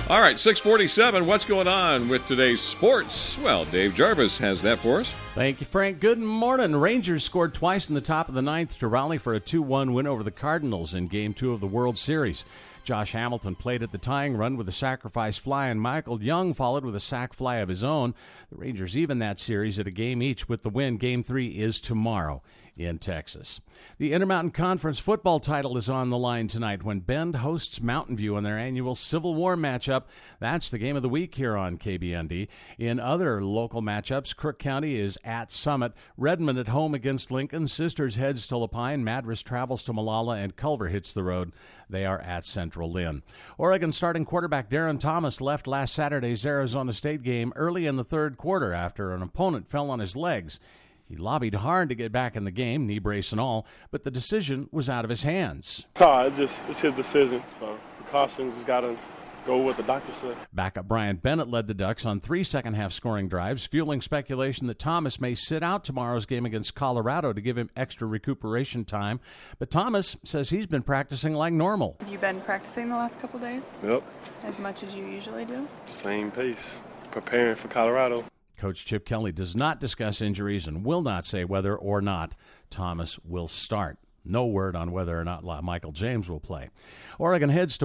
All right, 6:47. What's going on with today's sports? Well, Dave Jarvis has that for us. Thank you, Frank. Good morning. Rangers scored twice in the top of the ninth to rally for a 2-1 win over the Cardinals in Game 2 of the World Series. Josh Hamilton played at the tying run with a sacrifice fly, and Michael Young followed with a sac fly of his own. The Rangers even that series at a game each with the win. Game 3 is tomorrow in Texas. The Intermountain Conference football title is on the line tonight when Bend hosts Mountain View in their annual Civil War matchup. That's the game of the week here on KBND. In other local matchups, Crook County is at Summit, Redmond at home against Lincoln, Sisters heads to Lapine, Madras travels to Molalla, and Culver hits the road. They are at Central Lynn. Oregon starting quarterback Darren Thomas left last Saturday's Arizona State game early in the third quarter after an opponent fell on his legs. He lobbied hard to get back in the game, knee brace and all, but the decision was out of his hands. It's his decision, so precaution, just got to go with what the doctor said. Backup Brian Bennett led the Ducks on 3 second-half scoring drives, fueling speculation that Thomas may sit out tomorrow's game against Colorado to give him extra recuperation time. But Thomas says he's been practicing like normal. Have you been practicing the last couple days? Yep. As much as you usually do? Same pace, preparing for Colorado. Coach Chip Kelly does not discuss injuries and will not say whether or not Thomas will start. No word on whether or not Michael James will play. Oregon State,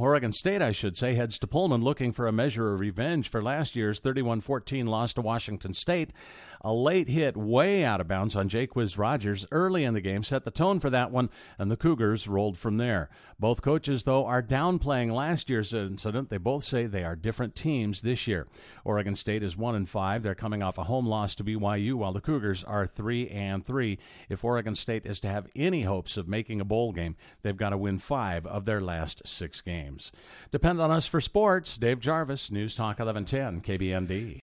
heads to Pullman looking for a measure of revenge for last year's 31-14 loss to Washington State. A late hit way out of bounds on Jaquiz Rogers early in the game set the tone for that one, and the Cougars rolled from there. Both coaches, though, are downplaying last year's incident. They both say they are different teams this year. Oregon State is 1-5. They're coming off a home loss to BYU, while the Cougars are 3-3. If Oregon State is to have any hopes of making a bowl game, they've got to win 5 of their last 6 games. Depend on us for sports. Dave Jarvis, News Talk 1110, KBND.